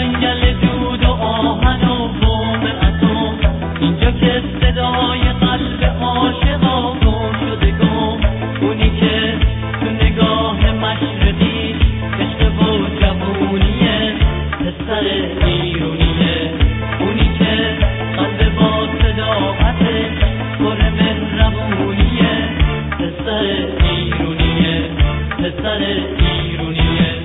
جنگل دود و آهن و بوم اتم، اینجا که صدای قلب عاشقا گم شده گم، اونی که تو نگاه مشرقی عشق و جوونیه، پسر ایرونیه، اونی که قلب با صداقته پر مهربونیه، پسر ایرونیه، پسر ایرونیه.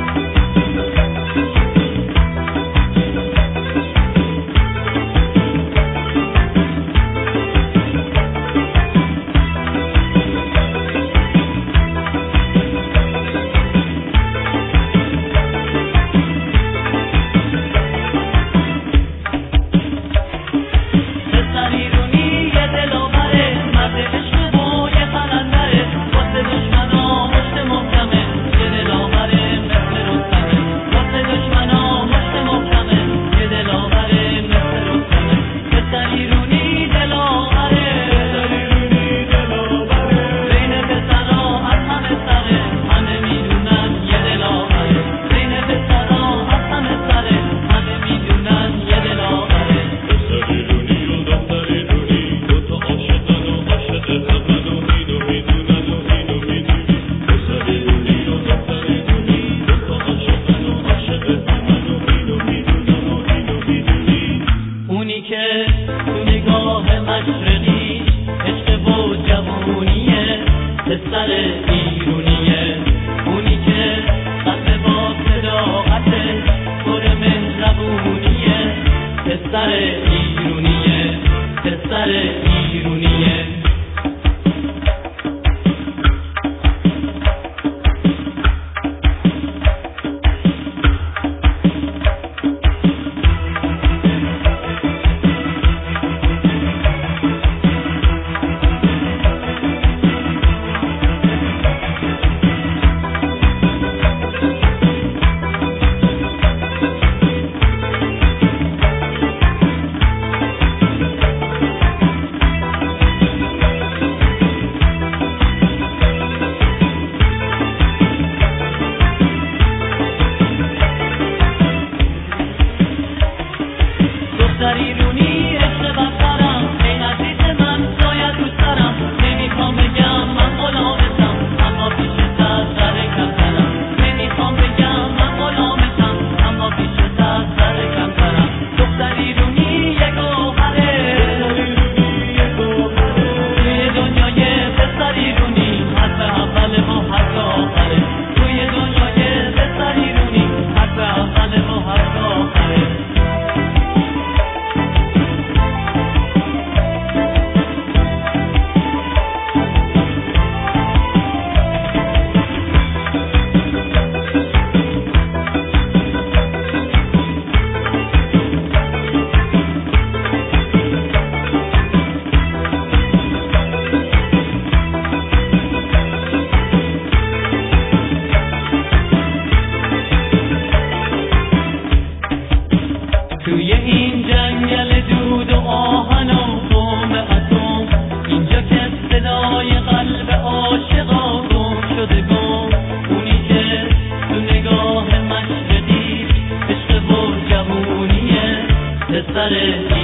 توی این جنگل دود و آهن و بوم اتم، اینجا که صدای قلب عاشقا گم شده گم، اونی که تو نگاه مشرقی عشق و جوونیه، پسر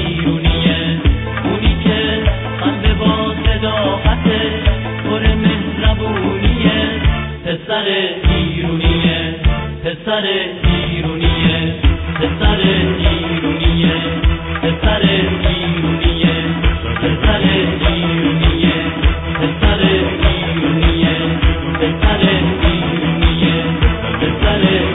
ایرونیه، اونی که قلب با صداقته پر مهربونیه، پسر ایرونیه، پسر ایرونیه، پسر ایرونیه، پسر ایرونیه، پسر ایرونیه، پسر ایرونیه، پسر ایرونیه، پسر